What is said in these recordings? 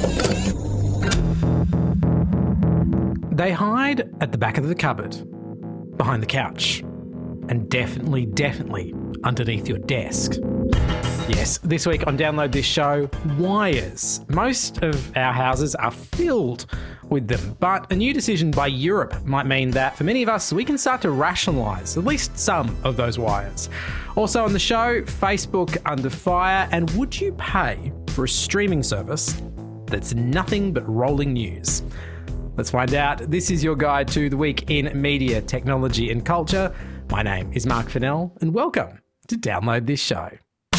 They hide at the back of the cupboard, behind the couch, and definitely underneath your desk. Yes, this week on Download This Show, wires. Most of our houses are filled with them, but a new decision by Europe might mean that for many of us, we can start to rationalise at least some of those wires. Also on the show, Facebook under fire, and would you pay for a streaming service that's nothing but rolling news? Let's find out. This is your guide to the week in media, technology and culture. My name is Mark Fennell, and welcome to Download This Show.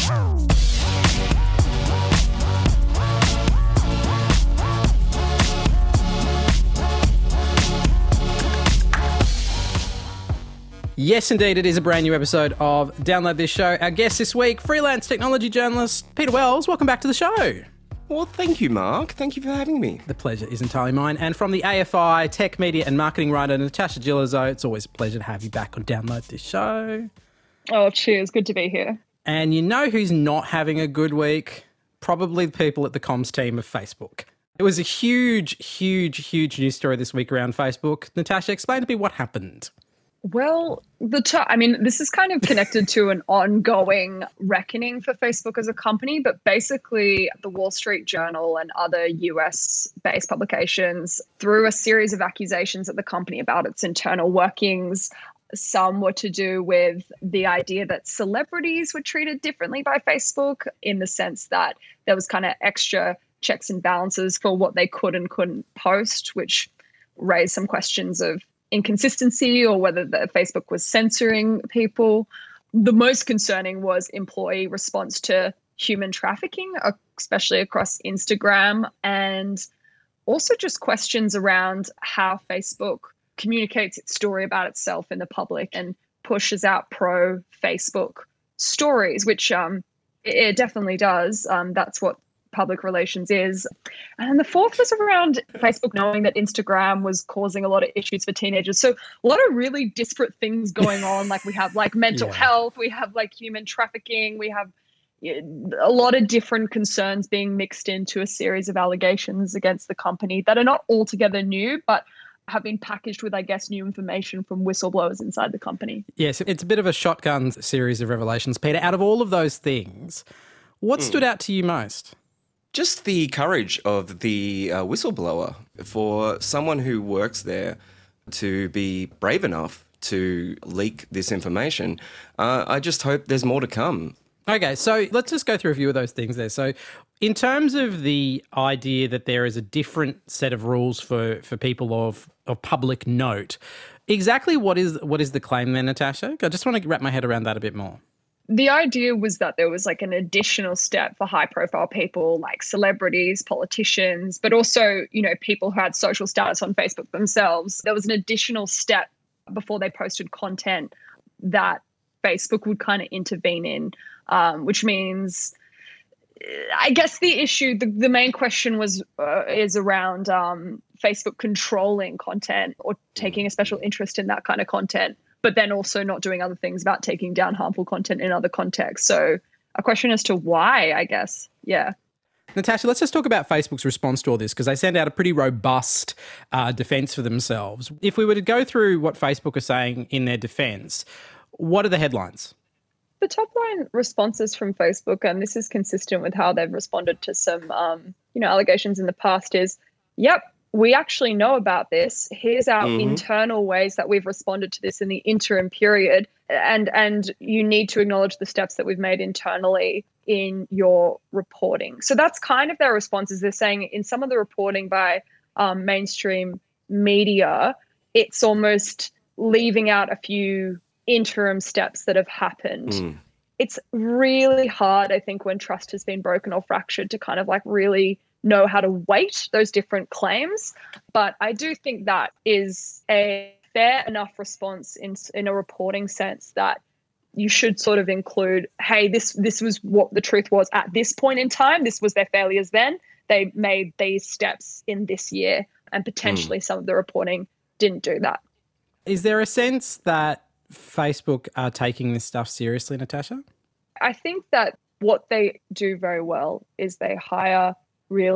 Yes, indeed, it is a brand new episode of Download This Show. Our guest this week, freelance technology journalist Peter Wells. Welcome back to the show. Well, thank you, Mark. Thank you for having me. The pleasure is entirely mine. And from the AFI, tech, media and marketing writer Natasha Gillizo, it's always a pleasure to have you back on Download This Show. Oh, cheers. Good to be here. And you know who's not having a good week? Probably the people at the comms team of Facebook. It was a huge news story this week around Facebook. Natasha, explain to me what happened. Well, this is kind of connected to an ongoing reckoning for Facebook as a company, but basically the Wall Street Journal and other US-based publications threw a series of accusations at the company about its internal workings. Some were to do with the idea that celebrities were treated differently by Facebook in the sense that there was kind of extra checks and balances for what they could and couldn't post, which raised some questions of inconsistency or whether the Facebook was censoring people. The most concerning was employee response to human trafficking, especially across Instagram, and also just questions around how Facebook communicates its story about itself in the public and pushes out pro-Facebook stories, which it definitely does. That's what public relations is. And then the fourth was around Facebook knowing that Instagram was causing a lot of issues for teenagers. So a lot of really disparate things going on. Like we have like mental health, we have like human trafficking, we have a lot of different concerns being mixed into a series of allegations against the company that are not altogether new, but have been packaged with, I guess, new information from whistleblowers inside the company. Yes, it's a bit of a shotgun series of revelations. Peter, out of all of those things, what stood out to you most? Just the courage of the whistleblower, for someone who works there to be brave enough to leak this information. I just hope there's more to come. Okay, so let's just go through a few of those things there. So in terms of the idea that there is a different set of rules for people of public note, exactly what is the claim there, Natasha? I just want to wrap my head around that a bit more. The idea was that there was like an additional step for high profile people like celebrities, politicians, but also, people who had social status on Facebook themselves. There was an additional step before they posted content that Facebook would kind of intervene in, which means, I guess the issue, the main question is around Facebook controlling content or taking a special interest in that kind of content, but then also not doing other things about taking down harmful content in other contexts. So a question as to why, I guess. Yeah. Natasha, let's just talk about Facebook's response to all this, because they sent out a pretty robust defence for themselves. If we were to go through what Facebook are saying in their defence, what are the headlines? The top line responses from Facebook, and this is consistent with how they've responded to some, allegations in the past, is, yep, we actually know about this. Here's our internal ways that we've responded to this in the interim period. And you need to acknowledge the steps that we've made internally in your reporting. So that's kind of their responses. They're saying in some of the reporting by mainstream media, it's almost leaving out a few interim steps that have happened. It's really hard, I think, when trust has been broken or fractured to kind of like really know how to weight those different claims. But I do think that is a fair enough response in a reporting sense that you should sort of include, hey, this was what the truth was at this point in time. This was their failures then. They made these steps in this year, and potentially some of the reporting didn't do that. Is there a sense that Facebook are taking this stuff seriously, Natasha? I think that what they do very well is they hire really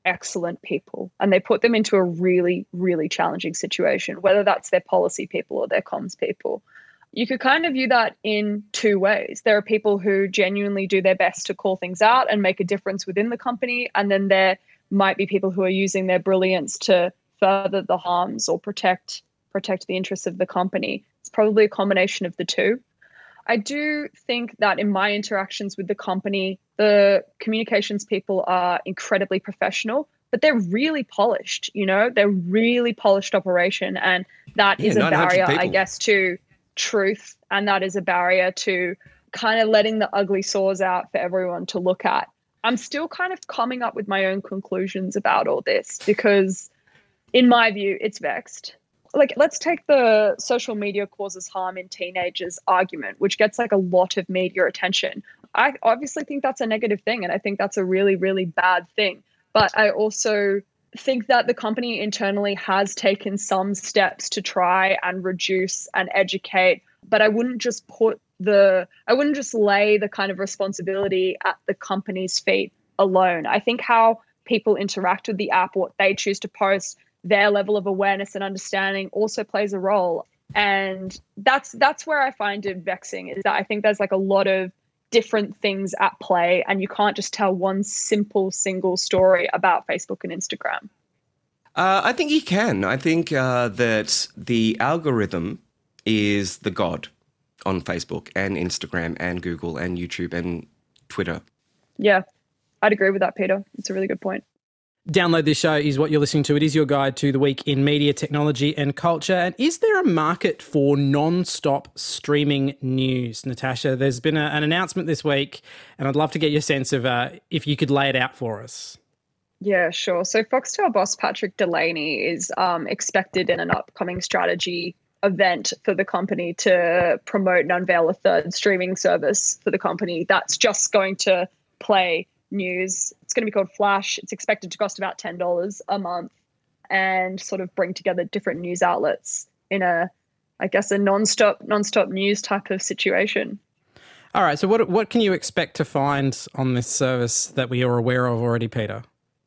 excellent people and they put them into a really, really challenging situation, whether that's their policy people or their comms people. You could kind of view that in two ways. There are people who genuinely do their best to call things out and make a difference within the company. And then there might be people who are using their brilliance to further the harms or protect the interests of the company. It's probably a combination of the two. I do think that in my interactions with the company, the communications people are incredibly professional, but they're really polished, they're really polished operation. And that is a barrier, I guess, to truth. And that is a barrier to kind of letting the ugly sores out for everyone to look at. I'm still kind of coming up with my own conclusions about all this because in my view, it's vexed. Like, let's take the social media causes harm in teenagers argument, which gets like a lot of media attention. I obviously think that's a negative thing. And I think that's a really, really bad thing. But I also think that the company internally has taken some steps to try and reduce and educate. But I wouldn't just lay the kind of responsibility at the company's feet alone. I think how people interact with the app, what they choose to post, their level of awareness and understanding also plays a role. And that's where I find it vexing, is that I think there's like a lot of different things at play and you can't just tell one simple single story about Facebook and Instagram. I think you can. I think that the algorithm is the god on Facebook and Instagram and Google and YouTube and Twitter. Yeah, I'd agree with that, Peter. It's a really good point. Download This Show is what you're listening to. It is your guide to the week in media, technology and culture. And is there a market for non-stop streaming news, Natasha? There's been an announcement this week and I'd love to get your sense of if you could lay it out for us. Yeah, sure. So Foxtel boss Patrick Delaney is expected in an upcoming strategy event for the company to promote and unveil a third streaming service for the company that's just going to play news. It's going to be called Flash. It's expected to cost about $10 a month and sort of bring together different news outlets in a non-stop news type of situation. All right. So what can you expect to find on this service that we are aware of already, Peter?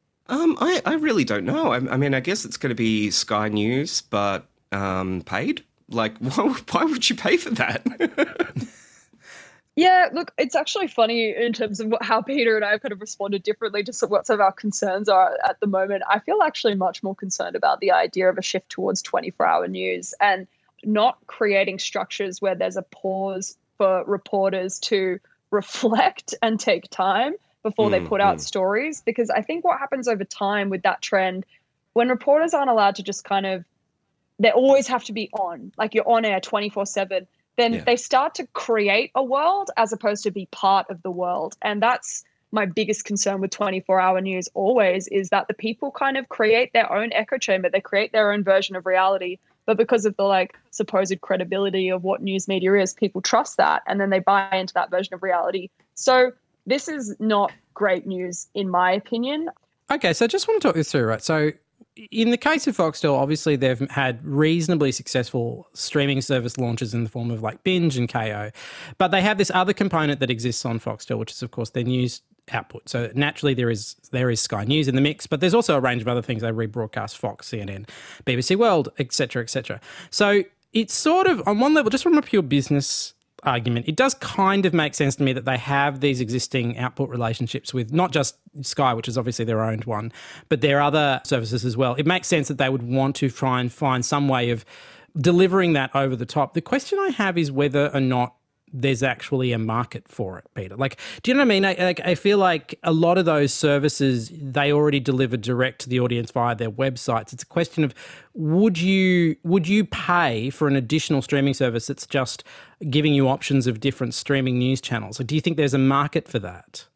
I really don't know. I mean, I guess it's going to be Sky News, but paid. Like, why would you pay for that? Yeah, look, it's actually funny in terms of how Peter and I have kind of responded differently to what some of our concerns are at the moment. I feel actually much more concerned about the idea of a shift towards 24-hour news and not creating structures where there's a pause for reporters to reflect and take time before they put out stories. Because I think what happens over time with that trend, when reporters aren't allowed to just kind of, they always have to be on, like you're on air 24/7, then they start to create a world as opposed to be part of the world. And that's my biggest concern with 24-hour news always, is that the people kind of create their own echo chamber. They create their own version of reality. But because of the supposed credibility of what news media is, people trust that and then they buy into that version of reality. So this is not great news, in my opinion. Okay, so I just want to talk this through, right? So in the case of Foxtel, obviously they've had reasonably successful streaming service launches in the form of Binge and KO, but they have this other component that exists on Foxtel, which is of course their news output. So naturally there is Sky News in the mix, but there's also a range of other things. They rebroadcast Fox, CNN, BBC World, etc., etc. So it's sort of, on one level, just from a pure business argument, it does kind of make sense to me that they have these existing output relationships with not just Sky, which is obviously their owned one, but their other services as well. It makes sense that they would want to try and find some way of delivering that over the top. The question I have is whether or not there's actually a market for it, Peter. Do you know what I mean? I feel like a lot of those services, they already deliver direct to the audience via their websites. It's a question of, would you pay for an additional streaming service that's just giving you options of different streaming news channels? Or do you think there's a market for that?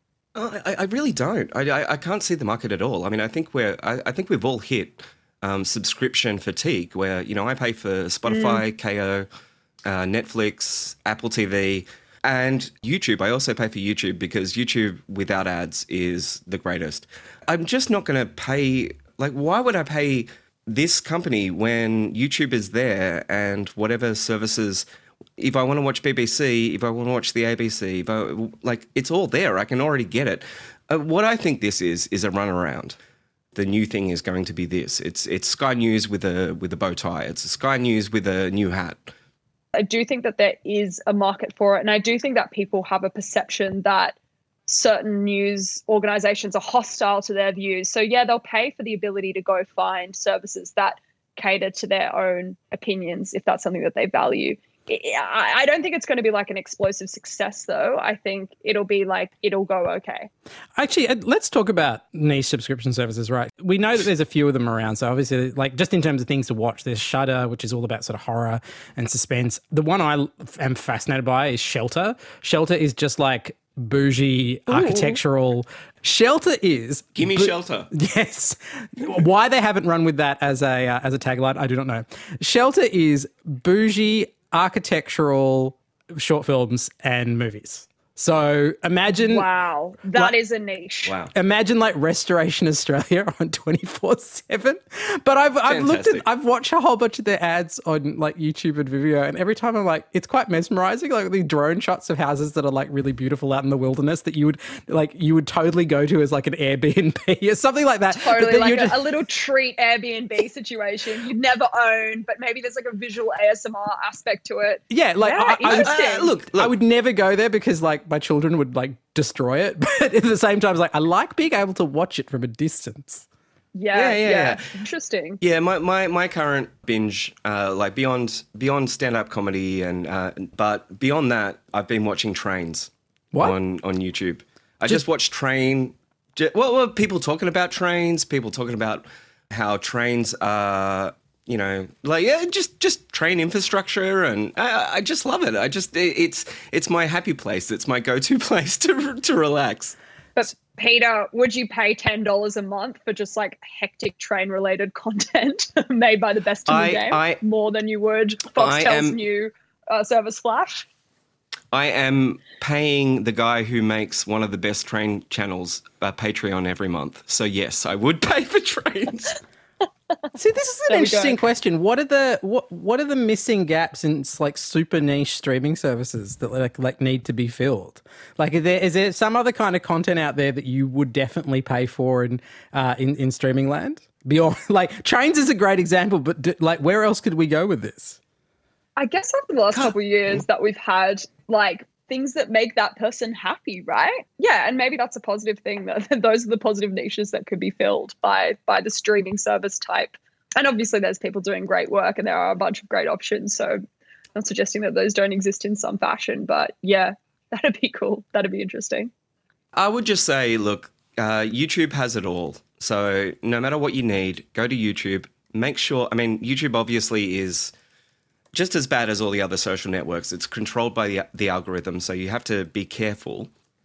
I really don't. I can't see the market at all. I mean, I think we've all hit subscription fatigue, where I pay for Spotify, KO, Netflix, Apple TV, and YouTube. I also pay for YouTube because YouTube without ads is the greatest. I'm just not going to pay. Why would I pay this company when YouTube is there and whatever services? If I want to watch BBC, if I want to watch the ABC, it's all there. I can already get it. What I think this is a runaround the new thing is going to be this. It's Sky News with a bow tie. It's Sky News with a new hat. I do think that there is a market for it. And I do think that people have a perception that certain news organizations are hostile to their views. So yeah, they'll pay for the ability to go find services that cater to their own opinions if that's something that they value. I don't think it's going to be like an explosive success, though. I think it'll be like, it'll go okay. Actually, let's talk about niche subscription services, right? We know that there's a few of them around. So obviously, like just in terms of things to watch, there's Shudder, which is all about sort of horror and suspense. The one I am fascinated by is Shelter. Shelter is just like bougie architectural. Shelter is give me shelter. Yes. Why they haven't run with that as a tagline, I do not know. Shelter is bougie architectural short films and movies. So imagine... Wow, that is a niche. Wow. Imagine like Restoration Australia on 24/7. But I've watched a whole bunch of their ads on like YouTube and Vimeo, and every time I'm like, it's quite mesmerizing. Like the drone shots of houses that are like really beautiful out in the wilderness that you would totally go to as like an Airbnb or something like that. Totally, like a little treat Airbnb situation you'd never own, but maybe there's like a visual ASMR aspect to it. Yeah, like look, I would never go there because like my children would like destroy it, but at the same time, it's like I like being able to watch it from a distance. Yeah. Interesting. Yeah, my current binge, like beyond stand-up comedy but beyond that, I've been watching Trains on YouTube. I just watched Train. Well, people talking about trains, people talking about how trains are, you know, like just train infrastructure, and I just love it. It's my happy place. It's my go-to place to relax. But Peter, would you pay $10 a month for just like hectic train-related content made by the best in the game more than you would Foxtel's new service Flash? I am paying the guy who makes one of the best train channels Patreon every month. So yes, I would pay for Trains. See, this is an interesting question. What are the missing gaps in like super niche streaming services that like need to be filled? Like, is there some other kind of content out there that you would definitely pay for in streaming land? Beyond like Trains is a great example, but like where else could we go with this? I guess over the last couple of years that we've had like things that make that person happy, right? Yeah, and maybe that's a positive thing. That those are the positive niches that could be filled by the streaming service type. And obviously there's people doing great work and there are a bunch of great options. So I'm not suggesting that those don't exist in some fashion, but yeah, that'd be cool. That'd be interesting. I would just say, look, YouTube has it all. So no matter what you need, go to YouTube. Make sure, I mean, YouTube obviously is just as bad as all the other social networks. It's controlled by the algorithm, so you have to be careful.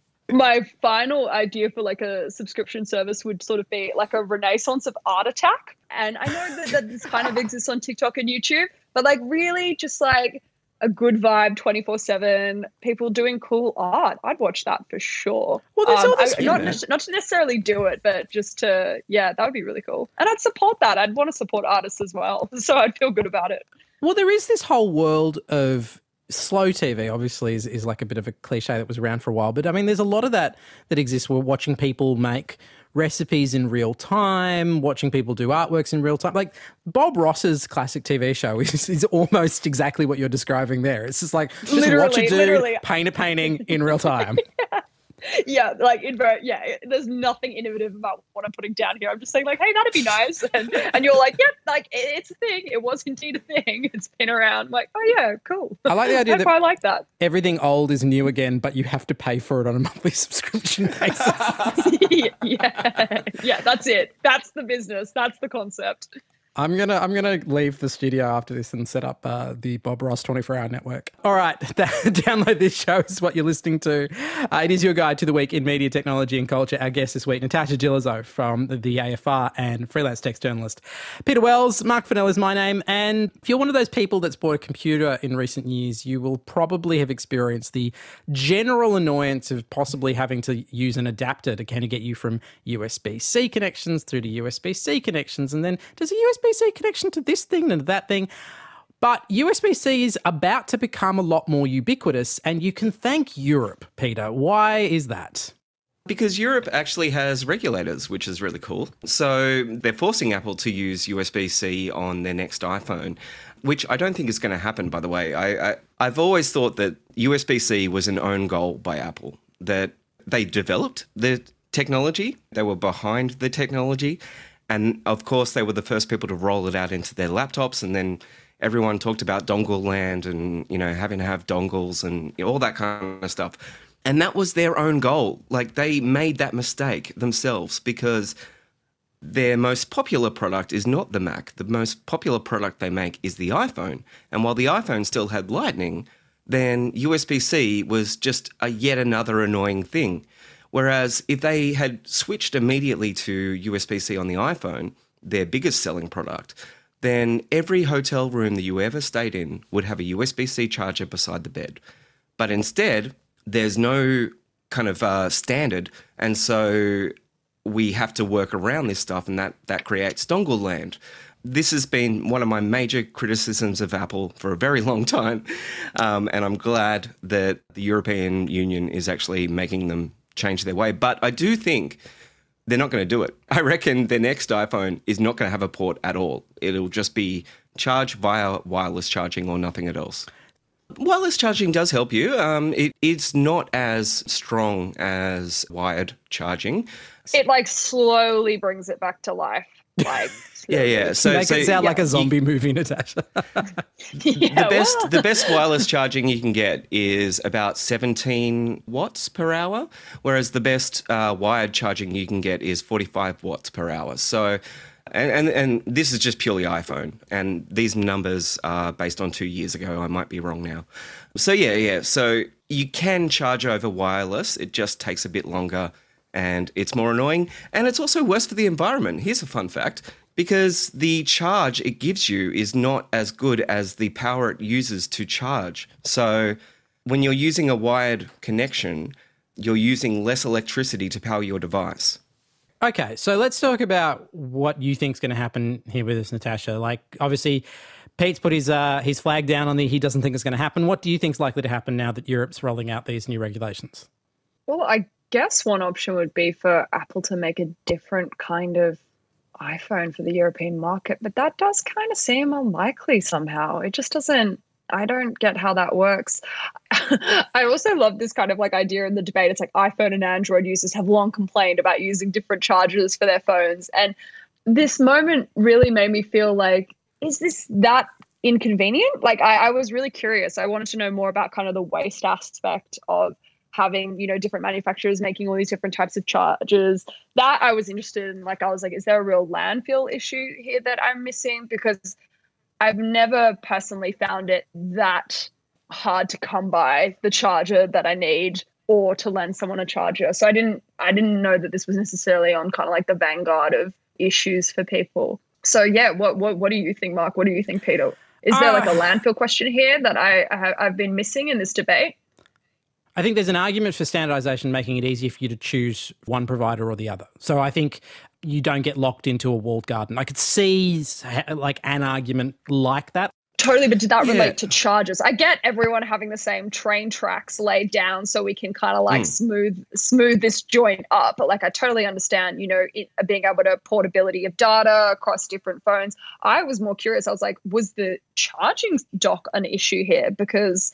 My final idea for like a subscription service would sort of be like a renaissance of Art Attack. And I know that this kind of exists on TikTok and YouTube, but like really just like a good vibe 24/7, people doing cool art. I'd watch that for sure. Well, there's all this, not to necessarily do it, but just to, that would be really cool. And I'd support that. I'd want to support artists as well. So I'd feel good about it. Well, there is this whole world of slow TV, obviously, is like a bit of a cliche that was around for a while. But I mean, there's a lot of that exists. We're watching people make recipes in real time, watching people do artworks in real time. Like Bob Ross's classic TV show is almost exactly what you're describing there. It's just like, watch a dude paint a painting in real time. Yeah, there's nothing innovative about what I'm putting down here. I'm just saying like, hey, that'd be nice. And you're like, yep, like it's a thing. It was indeed a thing. It's been around. I'm like, oh yeah, cool. I like the idea that I like that. Everything old is new again, but you have to pay for it on a monthly subscription basis. Yeah, that's it. That's the business. That's the concept. I'm gonna leave the studio after this and set up the Bob Ross 24-hour network. All right, download this show is what you're listening to. It is your guide to the week in media, technology and culture. Our guest this week, Natasha Gillizo from the AFR and freelance text journalist. Peter Wells, Mark Fennell is my name. And if you're one of those people that's bought a computer in recent years, you will probably have experienced the general annoyance of possibly having to use an adapter to kind of get you from USB-C connections through to USB-C connections. And then does a USB-C connection to this thing and to that thing. But USB-C is about to become a lot more ubiquitous, and you can thank Europe, Peter. Why is that? Because Europe actually has regulators, which is really cool. So they're forcing Apple to use USB-C on their next iPhone, which I don't think is going to happen, by the way. I've always thought that USB-C was an own goal by Apple, that they developed the technology, they were behind the technology, and of course they were the first people to roll it out into their laptops, and then everyone talked about dongle land and, having to have dongles and all that kind of stuff. And that was their own goal. Like, they made that mistake themselves because their most popular product is not the Mac. The most popular product they make is the iPhone. And while the iPhone still had Lightning, then USB-C was just yet another annoying thing. Whereas if they had switched immediately to USB-C on the iPhone, their biggest selling product, then every hotel room that you ever stayed in would have a USB-C charger beside the bed. But instead, there's no kind of standard, and so we have to work around this stuff, and that creates dongle land. This has been one of my major criticisms of Apple for a very long time, and I'm glad that the European Union is actually making them change their way. But I do think they're not going to do it. I reckon their next iPhone is not going to have a port at all. It'll just be charged via wireless charging or nothing else. Wireless charging does help you. It's not as strong as wired charging. It slowly brings it back to life. Yeah. So make it sound like a zombie movie, Natasha. The best wireless charging you can get is about 17 watts per hour, whereas the best wired charging you can get is 45 watts per hour. So, and this is just purely iPhone, and these numbers are based on 2 years ago. I might be wrong now. So yeah. So you can charge over wireless. It just takes a bit longer, and it's more annoying, and it's also worse for the environment. Here's a fun fact. Because the charge it gives you is not as good as the power it uses to charge. So when you're using a wired connection, you're using less electricity to power your device. Okay, so let's talk about what you think is going to happen here with this, Natasha. Obviously, Pete's put his flag down on he doesn't think it's going to happen. What do you think is likely to happen now that Europe's rolling out these new regulations? Well, I guess one option would be for Apple to make a different kind of iPhone for the European market, but that does kind of seem unlikely somehow. It just doesn't, I don't get how that works. I also love this kind of idea in the debate. It's iPhone and Android users have long complained about using different chargers for their phones. And this moment really made me feel is this that inconvenient? I was really curious. I wanted to know more about kind of the waste aspect of having, different manufacturers making all these different types of chargers. That I was interested in. I was is there a real landfill issue here that I'm missing? Because I've never personally found it that hard to come by the charger that I need or to lend someone a charger. So I didn't know that this was necessarily on kind of the vanguard of issues for people. So yeah, what do you think, Mark? What do you think, Peter? Is there a landfill question here that I've been missing in this debate? I think there's an argument for standardization making it easier for you to choose one provider or the other. So I think you don't get locked into a walled garden. I could see an argument like that. Totally, but did that relate to chargers? I get everyone having the same train tracks laid down so we can kind of smooth this joint up. But I totally understand, being able to portability of data across different phones. I was more curious. I was was the charging dock an issue here? Because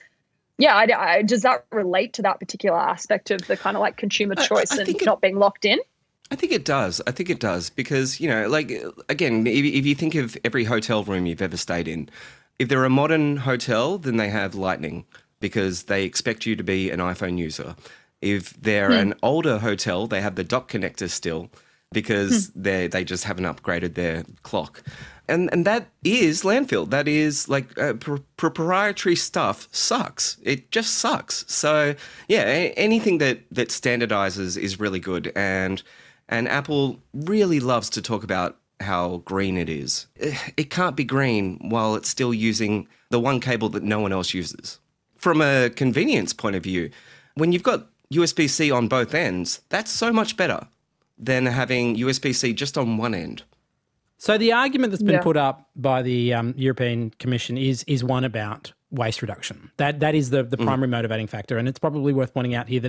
does that relate to that particular aspect of the kind of consumer choice and not being locked in? I think it does. Because, again, if you think of every hotel room you've ever stayed in, if they're a modern hotel, then they have Lightning because they expect you to be an iPhone user. If they're an older hotel, they have the dock connector still because they just haven't upgraded their clock. And that is landfill. That is proprietary stuff sucks. It just sucks. So yeah, anything that standardizes is really good. And Apple really loves to talk about how green it is. It can't be green while it's still using the one cable that no one else uses. From a convenience point of view, when you've got USB-C on both ends, that's so much better than having USB-C just on one end. So the argument that's been put up by the European Commission is one about waste reduction. That is the primary motivating factor, and it's probably worth pointing out here that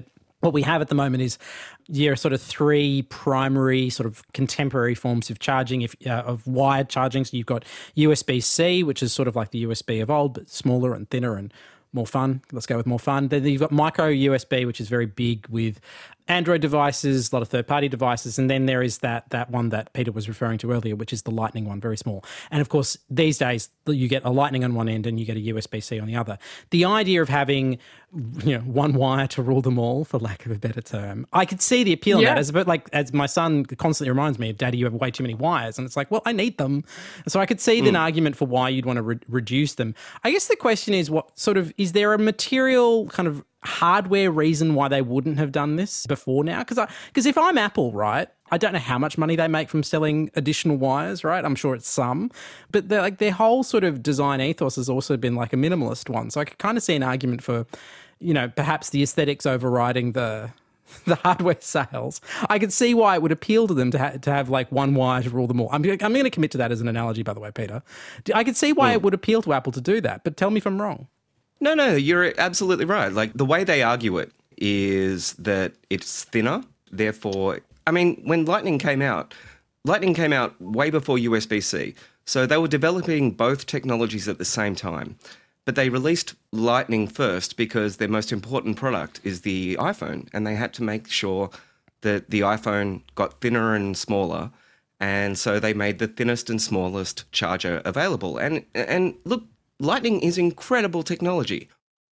what we have at the moment is your sort of three primary sort of contemporary forms of charging, of wired charging. So you've got USB-C, which is sort of like the USB of old, but smaller and thinner and more fun. Let's go with more fun. Then you've got micro USB, which is very big with Android devices, a lot of third-party devices, and then there is that one that Peter was referring to earlier, which is the Lightning one, very small. And of course, these days you get a Lightning on one end and you get a USB-C on the other. The idea of having, one wire to rule them all, for lack of a better term, I could see the appeal in that. As my son constantly reminds me of, Daddy, you have way too many wires, and it's like, well, I need them. So I could see an argument for why you'd want to reduce them. I guess the question is, is there a material kind of hardware reason why they wouldn't have done this before now? Because if I'm Apple, right, I don't know how much money they make from selling additional wires, right? I'm sure it's some, but their whole sort of design ethos has also been like a minimalist one. So I could kind of see an argument for, perhaps the aesthetics overriding the hardware sales. I could see why it would appeal to them to have like one wire to rule them all. I'm going to commit to that as an analogy, by the way, Peter. I could see why it would appeal to Apple to do that, but tell me if I'm wrong. No, you're absolutely right. Like, the way they argue it is that it's thinner. Therefore, I mean, when Lightning came out way before USB-C. So they were developing both technologies at the same time. But they released Lightning first because their most important product is the iPhone. And they had to make sure that the iPhone got thinner and smaller. And so they made the thinnest and smallest charger available. And look, Lightning is incredible technology.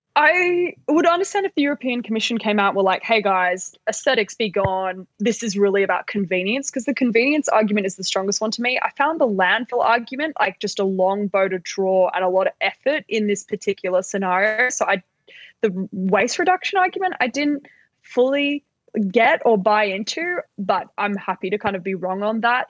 I would understand if the European Commission came out and were like, hey guys, aesthetics be gone. This is really about convenience, because the convenience argument is the strongest one to me. I found the landfill argument like just a long bow to draw and a lot of effort in this particular scenario. So the waste reduction argument, I didn't fully get or buy into, but I'm happy to kind of be wrong on that.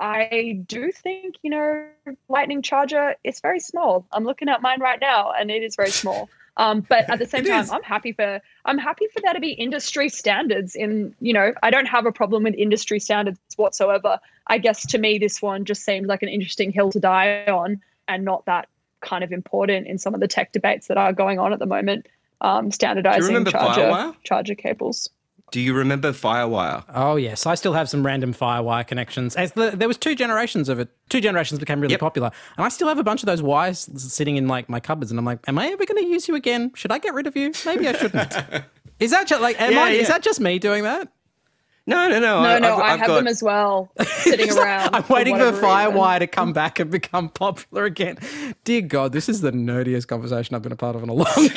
I do think, Lightning charger, it's very small. I'm looking at mine right now and it is very small. But at the same time, I'm happy for there to be industry standards I don't have a problem with industry standards whatsoever. I guess to me, this one just seems like an interesting hill to die on and not that kind of important in some of the tech debates that are going on at the moment. Standardizing charger cables. Do you remember FireWire? Oh, yes. I still have some random FireWire connections. There was two generations of it. Two generations became really popular. And I still have a bunch of those wires sitting in like my cupboards. And I'm like, am I ever going to use you again? Should I get rid of you? Maybe I shouldn't. Is that just is that just me doing that? No. I have them as well, sitting around. I'm waiting for FireWire to come back and become popular again. Dear God, this is the nerdiest conversation I've been a part of in a long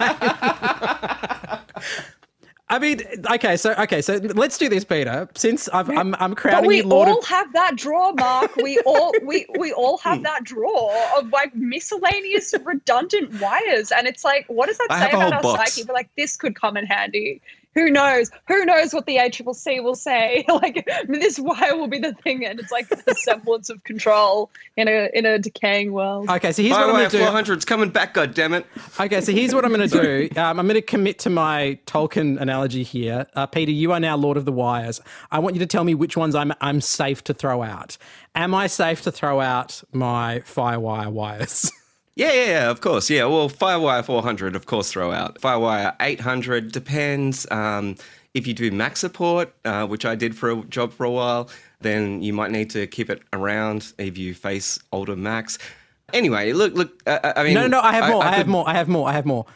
time. I mean, okay, so let's do this, Peter. Since I'm crowning you Lord of... But we all have that drawer, Mark. We all have that drawer of like miscellaneous redundant wires, and it's like, what does that say about our psyche? But like, this could come in handy. Who knows? Who knows what the ACCC will say? Like, this wire will be the thing, and it's like the semblance of control in a decaying world. Okay, so here's what I'm going to do. 400's coming back, goddammit. Okay, so here's what I'm going to do. I'm going to commit to my Tolkien analogy here. Peter, you are now Lord of the Wires. I want you to tell me which ones I'm safe to throw out. Am I safe to throw out my FireWire wires? Yeah, of course. Yeah, well, FireWire 400, of course, throw out. FireWire 800 depends. If you do Mac support, which I did for a job for a while, then you might need to keep it around if you face older Macs. Anyway, look. I mean, no. I have more.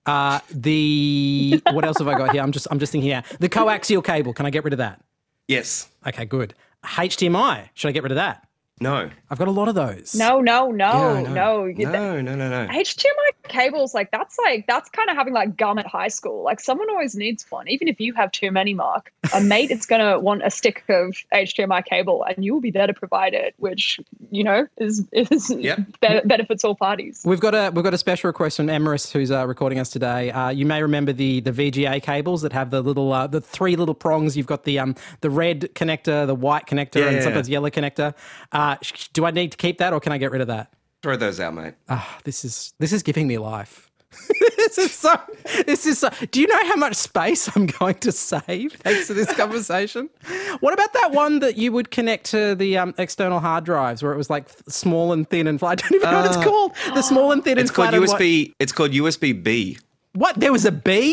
What else have I got here? I'm just thinking here. The coaxial cable. Can I get rid of that? Yes. Okay, good. HDMI. Should I get rid of that? No. I've got a lot of those. No. No. HDMI cables, that's kind of having like gum at high school. Like, someone always needs one, even if you have too many, Mark. A mate is going to want a stick of HDMI cable, and you will be there to provide it, which benefits all parties. We've got a special request from Emerus, who's recording us today. You may remember the VGA cables that have the little the three little prongs. You've got the red connector, the white connector, and sometimes yellow connector. Do I need to keep that, or can I get rid of that? Throw those out, mate. This is giving me life. This is so. Do you know how much space I'm going to save thanks to this conversation? What about that one that you would connect to the external hard drives, where it was like small and thin and flat? I don't even know what it's called. The small and thin and flat. It's called USB B. What? There was a B?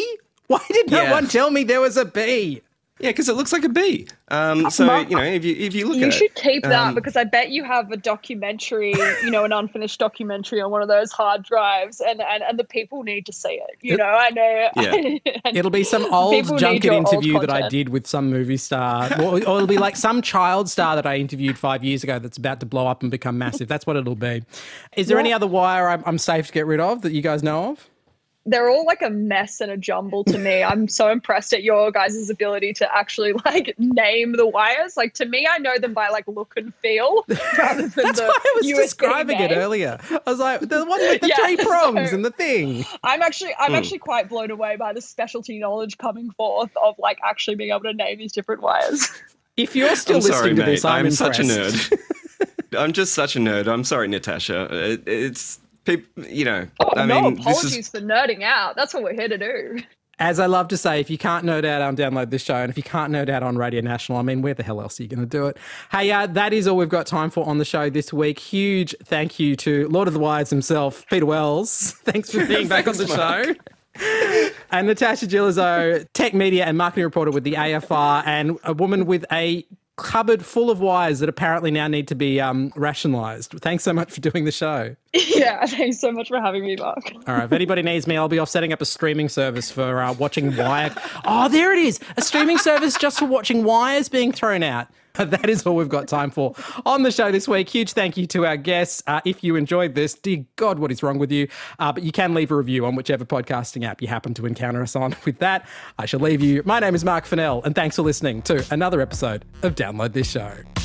Why did no one tell me there was a bee? Yeah, because it looks like a bee. So, you know, if you look at it. You should keep that because I bet you have a documentary, you know, an unfinished documentary on one of those hard drives and the people need to see it. You know, I know. Yeah. It'll be some old junket interview that I did with some movie star. Or it'll be like some child star that I interviewed 5 years ago that's about to blow up and become massive. That's what it'll be. Is there any other wire I'm safe to get rid of that you guys know of? They're all like a mess and a jumble to me. I'm so impressed at your guys' ability to actually like name the wires. Like to me, I know them by like look and feel rather than That's why I was describing it earlier. I was like, the one with the three prongs and the thing. I'm actually quite blown away by the specialty knowledge coming forth of like actually being able to name these different wires. If you're still listening to this, I'm such a nerd. I'm just such a nerd. I'm sorry, Natasha. It's... People, you know, apologies for nerding out. That's what we're here to do. As I love to say, if you can't nerd out on Download This Show, and if you can't nerd out on Radio National, I mean, where the hell else are you going to do it? Hey, that is all we've got time for on the show this week. Huge thank you to Lord of the Wires himself, Peter Wells. Thanks for being back on the show. And Natasha Gillizo, tech media and marketing reporter with the AFR, and a woman with a cupboard full of wires that apparently now need to be rationalised. Thanks so much for doing the show. Yeah, thanks so much for having me, Mark. All right, if anybody needs me, I'll be off setting up a streaming service for watching wire. Oh, there it is, a streaming service just for watching wires being thrown out. That is all we've got time for on the show this week. Huge thank you to our guests. If you enjoyed this, dear God, what is wrong with you? But you can leave a review on whichever podcasting app you happen to encounter us on. With that, I shall leave you. My name is Mark Fennell, and thanks for listening to another episode of Download This Show.